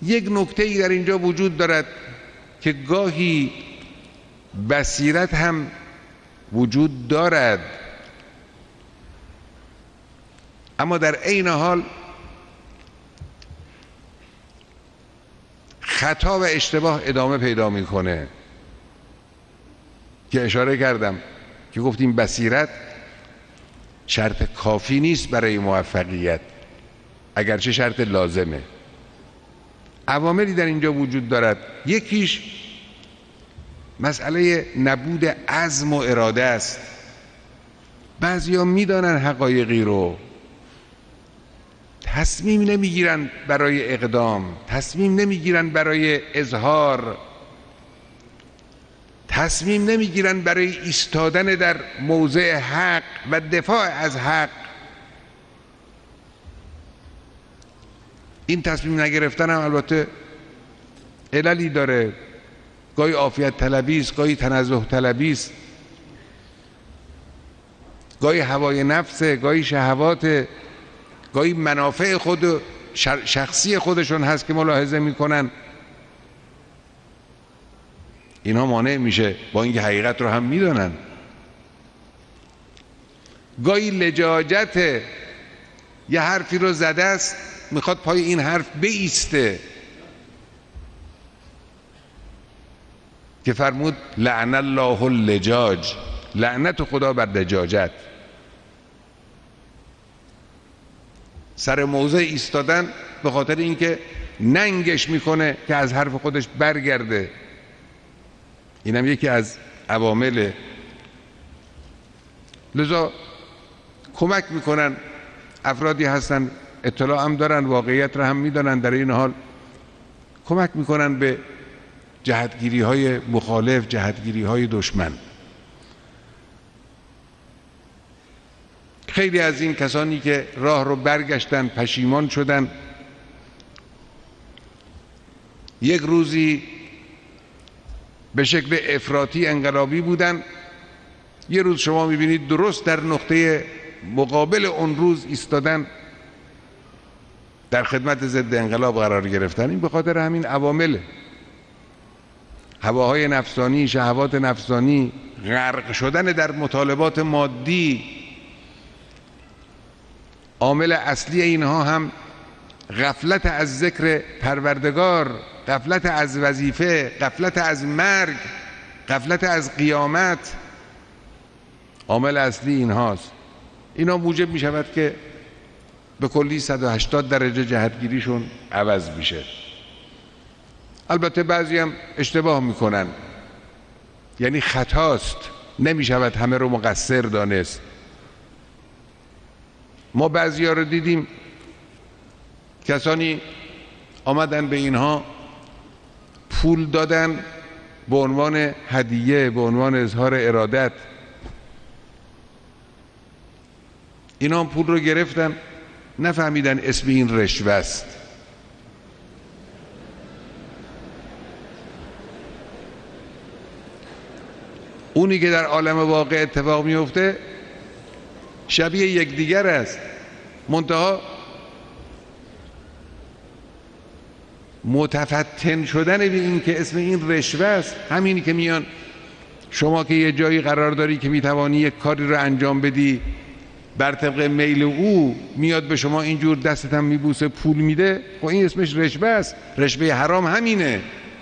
یک نکته‌ای در اینجا وجود دارد که گاهی بصیرت هم وجود دارد، اما در عین حال خطا و اشتباه ادامه پیدا میکنه که اشاره کردم که گفتیم بصیرت شرط کافی نیست برای موفقیت، اگرچه شرط لازمه. عواملی در اینجا وجود دارد. یکیش مسئله نبود عزم و اراده است. بعضیا میدانن حقایقی رو، تصمیم نمیگیرن برای اقدام، تصمیم نمیگیرن برای اظهار، تصمیم نمیگیرن برای ایستادن در موضع حق و دفاع از حق. این تصمیم نگرفتن هم البته عللی داره، گاهی عافیت طلبی است، گاهی تنزه طلبی است، گاهی هوای نفس، گاهی شهوات، گاهی منافع خود شخصی خودشون هست که ملاحظه میکنن. اینها مانع میشه با اینکه حقیقت رو هم میدونن. گاهی لجاجت، یه حرفی رو زده است میخواد پای این حرف بایسته، که فرمود لعن الله اللجاج، لعنت خدا بر لجاجت. سر موضع ایستادن به خاطر اینکه ننگش میکنه که از حرف خودش برگرده. اینم یکی از عوامل. لذا کمک میکنن، افرادی هستن اطلاع هم دارن، واقعیت رو هم میدانن، در این حال کمک میکنن به جهتگیری های مخالف، جهتگیری های دشمن. خیلی از این کسانی که راه رو برگشتن پشیمان شدن. یک روزی به شکل افراطی انقلابی بودن، یه روز شما میبینید درست در نقطه مقابل اون روز ایستادن، در خدمت ضد انقلاب قرار گرفتن. این به خاطر همین عوامل، هواهای نفسانی، شهوات نفسانی، غرق شدن در مطالبات مادی. عامل اصلی اینها هم غفلت از ذکر پروردگار، غفلت از وظیفه، غفلت از مرگ، غفلت از قیامت. عامل اصلی اینهاست. اینا موجب می شود که به کلی 180 درجه جهتگیریشون عوض میشه. البته بعضی هم اشتباه میکنن، یعنی خطاست، نمی شود همه رو مقصر دانست. ما بعضی ها رو دیدیم کسانی آمدن به اینها پول دادن به عنوان هدیه، به عنوان اظهار ارادت. اینا پول رو گرفتن، نفهمیدن اسم این رشوه است. اونی که در عالم واقع اتفاق میفته شبیه یکدیگر است، منتها متفتن شدن به این که اسم این رشوه است. همینی که میان شما که یه جایی قرار داری که میتوانی یک کاری رو انجام بدی بر طبق میل او، میاد به شما اینجور دستت هم میبوسه، پول میده، خب این اسمش رشوه است. رشوه حرام همینه.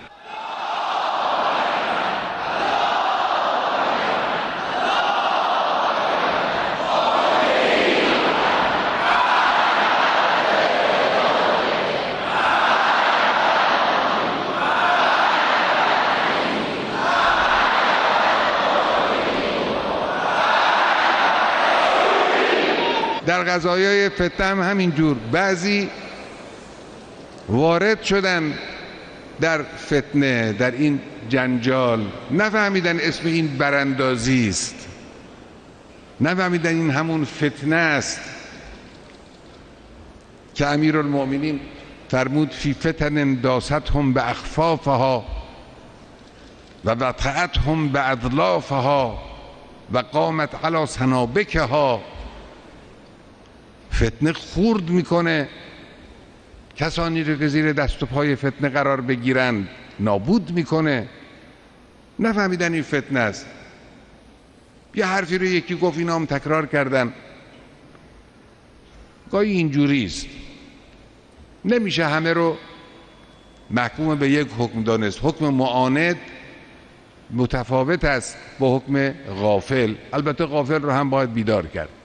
در قضایای فتنه هم همینجور، بعضی وارد شدن در فتنه، در این جنجال، نفهمیدن اسم این براندازی است، نفهمیدن این همون فتنه است که امیرالمؤمنین فرمود فی فتن داستهم به اخفافها و وطأتهم به اضلافها و قامت علی صنابکها. فتنه خورد میکنه کسانی رو که زیر دست و پای فتنه قرار بگیرند نابود میکنه. نفهمیدن این فتنه است. یه حرفی رو یکی گفت، اینا هم تکرار کردن. گاهی اینجوری است، نمیشه همه رو محکوم به یک حکم دانست. حکم معاند متفاوت است با حکم غافل. البته غافل رو هم باید بیدار کرد.